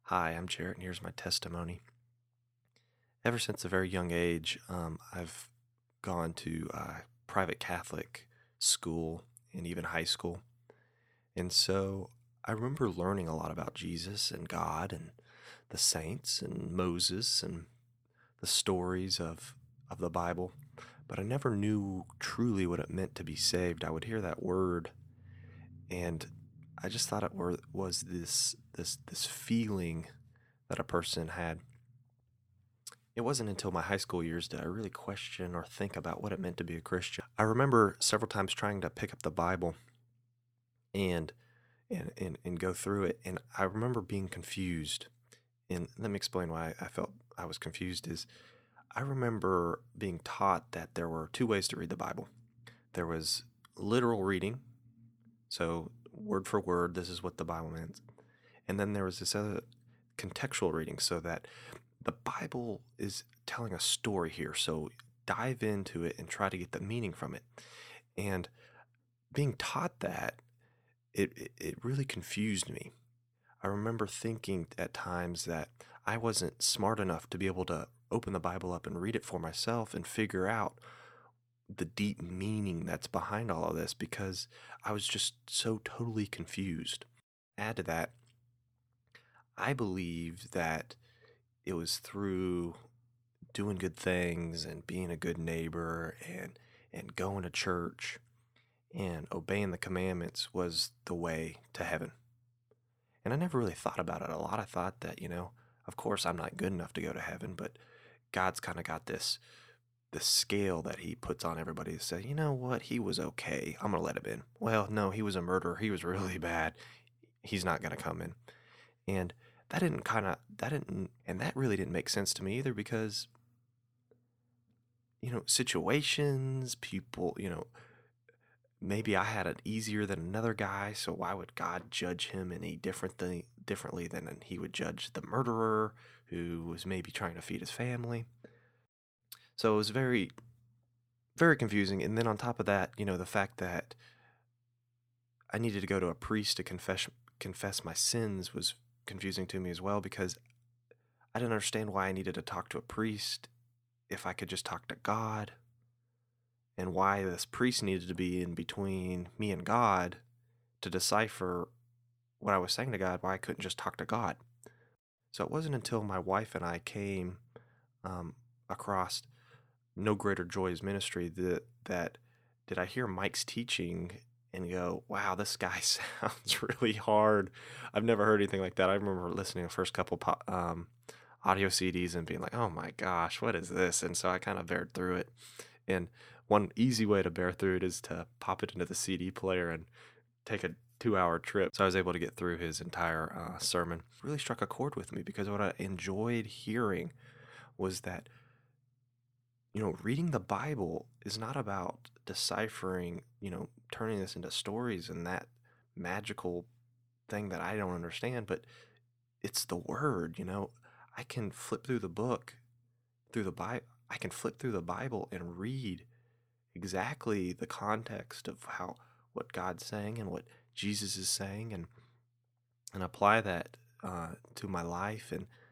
Hi, I'm Jarrett, and here's my testimony. Ever since a very young age, I've gone to private Catholic school and even high school. And so I remember learning a lot about Jesus and God and the saints and Moses and the stories of the Bible, but I never knew truly what it meant to be saved. I would hear that word, and I just thought was this feeling that a person had. It wasn't until my high school years did I really question or think about what it meant to be a Christian. I remember several times trying to pick up the Bible and and go through it, and I remember being confused. And let me explain why I felt I was confused is I remember being taught that there were two ways to read the Bible. There was literal reading, so word for word, this is what the Bible meant. And then there was this other contextual reading, so that the Bible is telling a story here. So dive into it and try to get the meaning from it. And being taught that, it really confused me. I remember thinking at times that I wasn't smart enough to be able to open the Bible up and read it for myself and figure out the deep meaning that's behind all of this because I was just so totally confused. Add to that, I believed that it was through doing good things and being a good neighbor and going to church and obeying the commandments was the way to heaven. And I never really thought about it a lot. I thought that, of course I'm not good enough to go to heaven, but God's kind of got this scale that he puts on everybody to say, you know what, he was okay. I'm gonna let him in. Well, no, he was a murderer. He was really bad. He's not gonna come in. And that really didn't make sense to me either because situations, people, maybe I had it easier than another guy, so why would God judge him any differently than he would judge the murderer who was maybe trying to feed his family? So it was very, very confusing. And then on top of that, the fact that I needed to go to a priest to confess my sins was confusing to me as well because I didn't understand why I needed to talk to a priest if I could just talk to God, and why this priest needed to be in between me and God to decipher what I was saying to God, why I couldn't just talk to God. So it wasn't until my wife and I came across No Greater Joy is Ministry that did I hear Mike's teaching and go, wow, this guy sounds really hard. I've never heard anything like that. I remember listening to the first couple audio CDs and being like, oh my gosh, what is this? And so I kind of bared through it. And one easy way to bear through it is to pop it into the CD player and take a 2-hour trip. So I was able to get through his entire sermon. It really struck a chord with me because what I enjoyed hearing was that, reading the Bible is not about deciphering, turning this into stories and that magical thing that I don't understand, but it's the word, I can flip through the book, through the Bible. I can flip through the Bible and read exactly the context of what God's saying and what Jesus is saying, and apply that to my life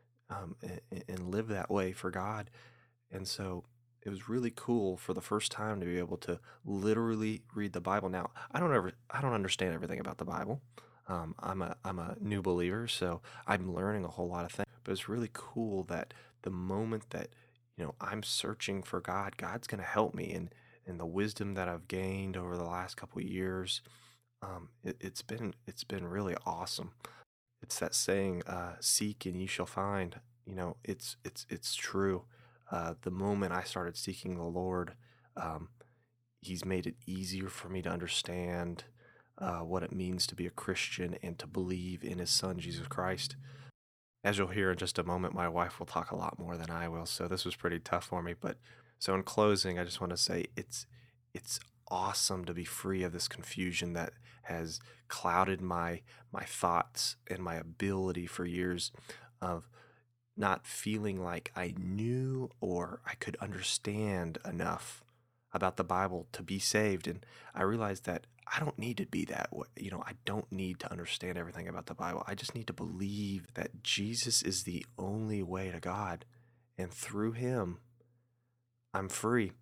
and live that way for God. And so it was really cool for the first time to be able to literally read the Bible. Now I don't understand everything about the Bible. I'm a new believer, so I'm learning a whole lot of things. But it's really cool that the moment that I'm searching for God, God's going to help me, and the wisdom that I've gained over the last couple of years. It's been really awesome. It's that saying, "Seek and you shall find." It's true. The moment I started seeking the Lord, um, He's made it easier for me to understand what it means to be a Christian and to believe in His Son Jesus Christ. As you'll hear in just a moment, my wife will talk a lot more than I will, so this was pretty tough for me. But so in closing, I just want to say it's awesome to be free of this confusion that has clouded my thoughts and my ability for years of not feeling like I knew or I could understand enough about the Bible to be saved. And I realized that I don't need to be that way. I don't need to understand everything about the Bible. I just need to believe that Jesus is the only way to God. And through him, I'm free.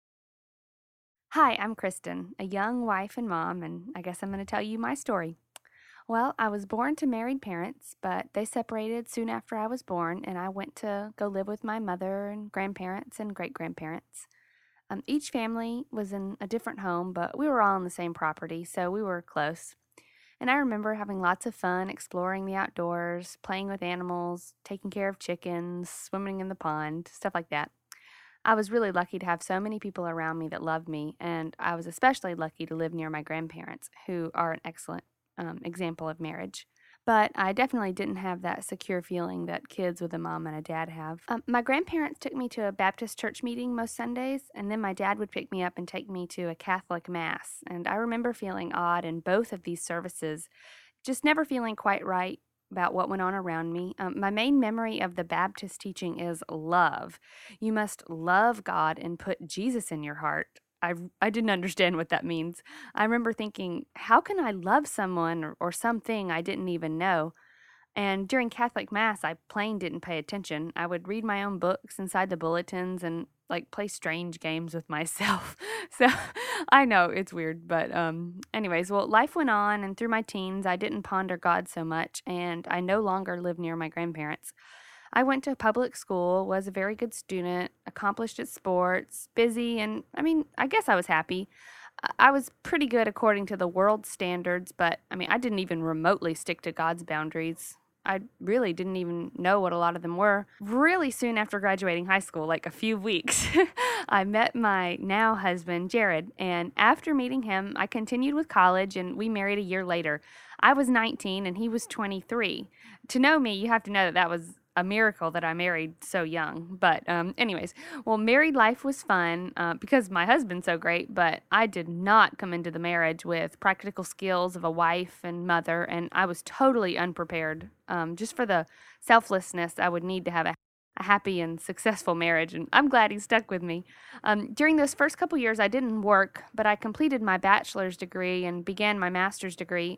Hi, I'm Kristen, a young wife and mom, and I guess I'm going to tell you my story. Well, I was born to married parents, but they separated soon after I was born, and I went to go live with my mother and grandparents and great grandparents. Each family was in a different home, but we were all on the same property, so we were close. And I remember having lots of fun exploring the outdoors, playing with animals, taking care of chickens, swimming in the pond, stuff like that. I was really lucky to have so many people around me that loved me, and I was especially lucky to live near my grandparents, who are an excellent example of marriage. But I definitely didn't have that secure feeling that kids with a mom and a dad have. My grandparents took me to a Baptist church meeting most Sundays, and then my dad would pick me up and take me to a Catholic Mass. And I remember feeling odd in both of these services, just never feeling quite right about what went on around me. My main memory of the Baptist teaching is love. You must love God and put Jesus in your heart. I didn't understand what that means. I remember thinking, how can I love someone or something I didn't even know? And during Catholic Mass, I plain didn't pay attention. I would read my own books inside the bulletins and like play strange games with myself. So I know it's weird, but anyways, well, life went on, and through my teens, I didn't ponder God so much, and I no longer live near my grandparents. I went to public school, was a very good student, accomplished at sports, busy, and I guess I was happy. I was pretty good according to the world standards, but I didn't even remotely stick to God's boundaries. I really didn't even know what a lot of them were. Really soon after graduating high school, like a few weeks, I met my now husband, Jared. And after meeting him, I continued with college and we married a year later. I was 19 and he was 23. To know me, you have to know that that was a miracle that I married so young. But, anyways, well, married life was fun because my husband's so great, but I did not come into the marriage with practical skills of a wife and mother, and I was totally unprepared just for the selflessness I would need to have a happy and successful marriage, and I'm glad he stuck with me. During those first couple years, I didn't work, but I completed my bachelor's degree and began my master's degree.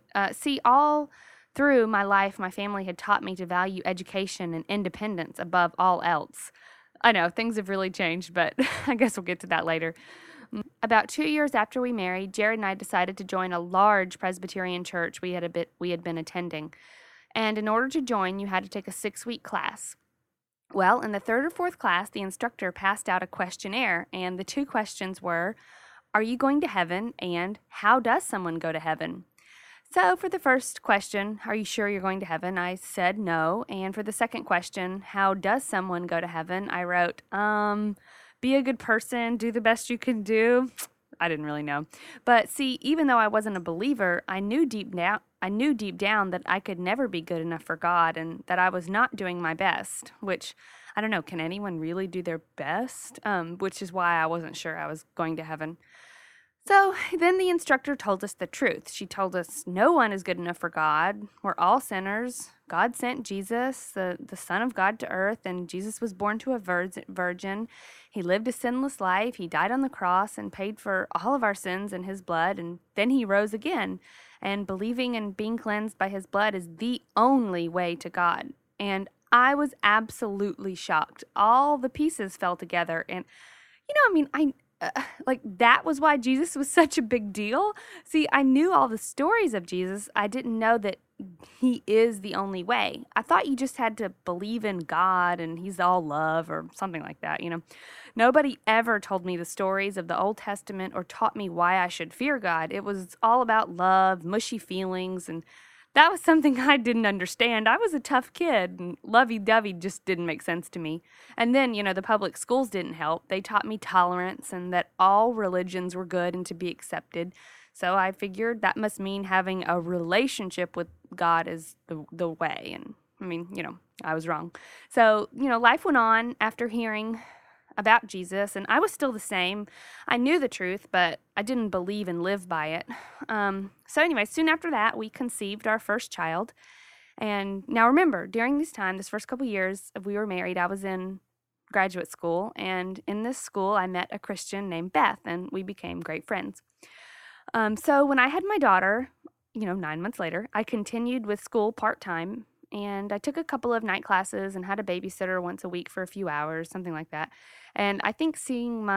All through my life, my family had taught me to value education and independence above all else. I know things have really changed, but I guess we'll get to that later. About 2 years after we married, Jared and I decided to join a large Presbyterian church we had been attending. And in order to join, you had to take a 6-week class. Well, in the third or fourth class, the instructor passed out a questionnaire, and the two questions were, are you going to heaven? And how does someone go to heaven? So, for the first question, are you sure you're going to heaven? I said no. And for the second question, how does someone go to heaven? I wrote, be a good person, do the best you can do. I didn't really know. But see, even though I wasn't a believer, I knew deep down that I could never be good enough for God and that I was not doing my best, which I don't know, can anyone really do their best? Which is why I wasn't sure I was going to heaven. So then the instructor told us the truth. She told us no one is good enough for God. We're all sinners. God sent Jesus, the Son of God, to earth, and Jesus was born to a virgin. He lived a sinless life. He died on the cross and paid for all of our sins in his blood, and then he rose again. And believing and being cleansed by his blood is the only way to God. And I was absolutely shocked. All the pieces fell together, and like that was why Jesus was such a big deal. See, I knew all the stories of Jesus. I didn't know that he is the only way. I thought you just had to believe in God and he's all love or something like that. Nobody ever told me the stories of the Old Testament or taught me why I should fear God. It was all about love, mushy feelings, and that was something I didn't understand. I was a tough kid, and lovey-dovey just didn't make sense to me. And then, the public schools didn't help. They taught me tolerance and that all religions were good and to be accepted. So I figured that must mean having a relationship with God is the way. And I was wrong. So, life went on after hearing about Jesus, and I was still the same. I knew the truth, but I didn't believe and live by it. So anyway, soon after that, we conceived our first child. And now remember, during this time, this first couple years we were married, I was in graduate school, and in this school, I met a Christian named Beth, and we became great friends. So when I had my daughter, 9 months later, I continued with school part-time, and I took a couple of night classes and had a babysitter once a week for a few hours, something like that. And I think seeing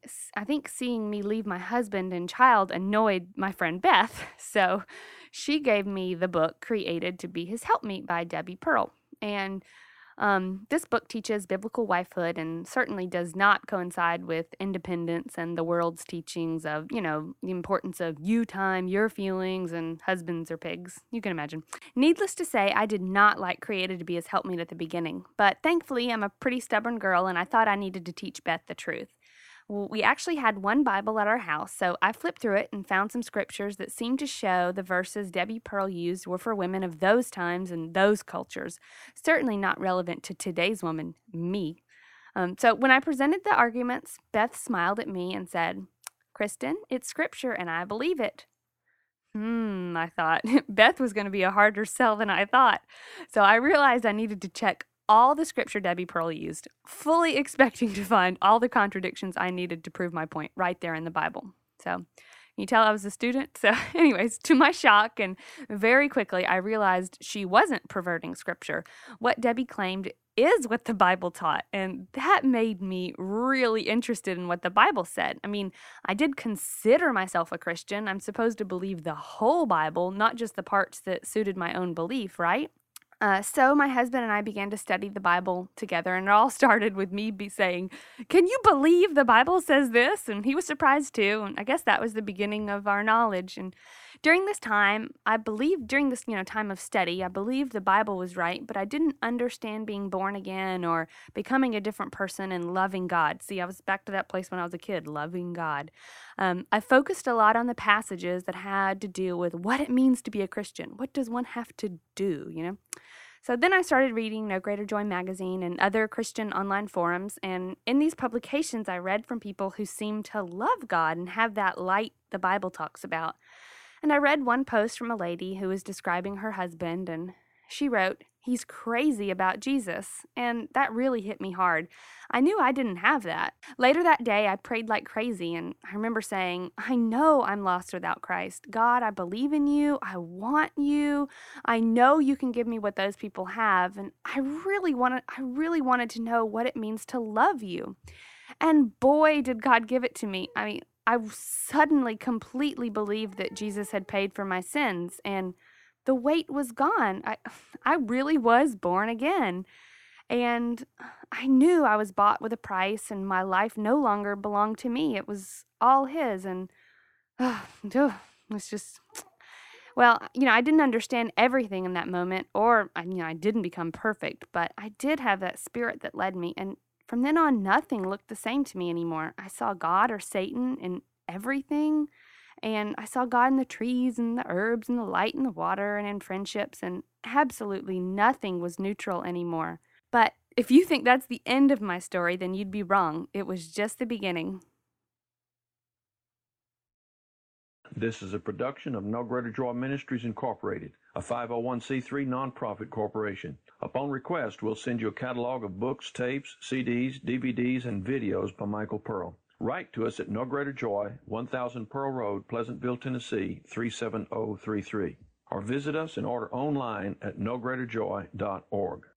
me leave my husband and child annoyed my friend Beth. So she gave me the book Created to Be His Helpmeet by Debbie Pearl. And this book teaches biblical wifehood and certainly does not coincide with independence and the world's teachings of, the importance of you time, your feelings, and husbands are pigs. You can imagine. Needless to say, I did not like Created to Be His Helpmeet at the beginning, but thankfully I'm a pretty stubborn girl and I thought I needed to teach Beth the truth. We actually had one Bible at our house, so I flipped through it and found some scriptures that seemed to show the verses Debbie Pearl used were for women of those times and those cultures, certainly not relevant to today's woman, me. So when I presented the arguments, Beth smiled at me and said, "Kristen, it's scripture and I believe it." I thought. Beth was going to be a harder sell than I thought. So I realized I needed to check all the scripture Debbie Pearl used, fully expecting to find all the contradictions I needed to prove my point right there in the Bible. So you tell I was a student? So anyways, to my shock and very quickly, I realized she wasn't perverting scripture. What Debbie claimed is what the Bible taught, and that made me really interested in what the Bible said. I mean, I did consider myself a Christian. I'm supposed to believe the whole Bible, not just the parts that suited my own belief, right? So my husband and I began to study the Bible together, and it all started with me saying, "Can you believe the Bible says this?" And he was surprised too, and I guess that was the beginning of our knowledge. And during this time, time of study, I believed the Bible was right, but I didn't understand being born again or becoming a different person and loving God. See, I was back to that place when I was a kid, loving God. I focused a lot on the passages that had to do with what it means to be a Christian. What does one have to do? So then I started reading No Greater Joy magazine and other Christian online forums, and in these publications I read from people who seemed to love God and have that light the Bible talks about. And I read one post from a lady who was describing her husband, and she wrote, "He's crazy about Jesus," and that really hit me hard. I knew I didn't have that. Later that day, I prayed like crazy, and I remember saying, "I know I'm lost without Christ. God, I believe in you. I want you. I know you can give me what those people have, and I really wanted to know what it means to love you." And boy, did God give it to me. I mean, I suddenly completely believed that Jesus had paid for my sins, and the weight was gone. I really was born again. And I knew I was bought with a price, and my life no longer belonged to me. It was all His. And it was just, well, I didn't understand everything in that moment, or, I didn't become perfect, but I did have that spirit that led me. And from then on, nothing looked the same to me anymore. I saw God or Satan in everything. And I saw God in the trees and the herbs and the light and the water and in friendships, and absolutely nothing was neutral anymore. But if you think that's the end of my story, then you'd be wrong. It was just the beginning. This is a production of No Greater Joy Ministries Incorporated, a 501c3 nonprofit corporation. Upon request, we'll send you a catalog of books, tapes, CDs, DVDs, and videos by Michael Pearl. Write to us at No Greater Joy, 1000 Pearl Road, Pleasantville, Tennessee, 37033. Or visit us and order online at nogreaterjoy.org.